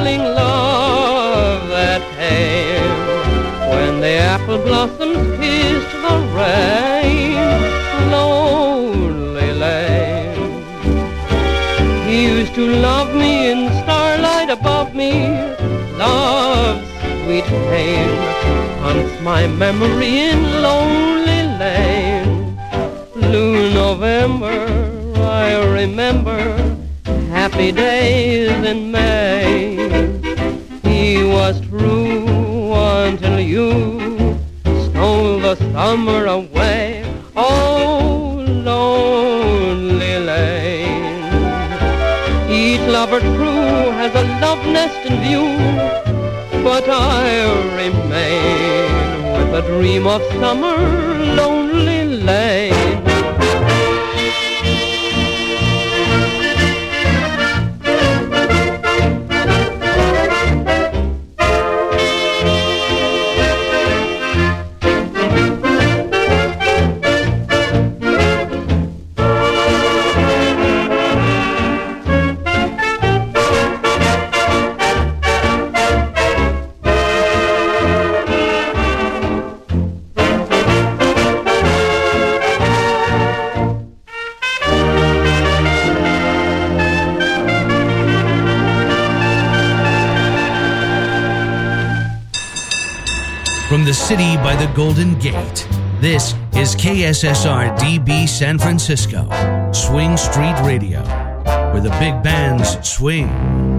darling love that came when the apple blossoms kissed the rain. Lonely lane. He used to love me in starlight above me. Love's sweet pain haunts my memory in lonely lane. Blue November, I remember happy days in May. He was true until you stole the summer away. Oh, lonely lane. Each lover true has a love nest in view, but I remain with a dream of summer, lonely lane. From the city by the Golden Gate, this is KSSR DB San Francisco, Swing Street Radio, where the big bands swing.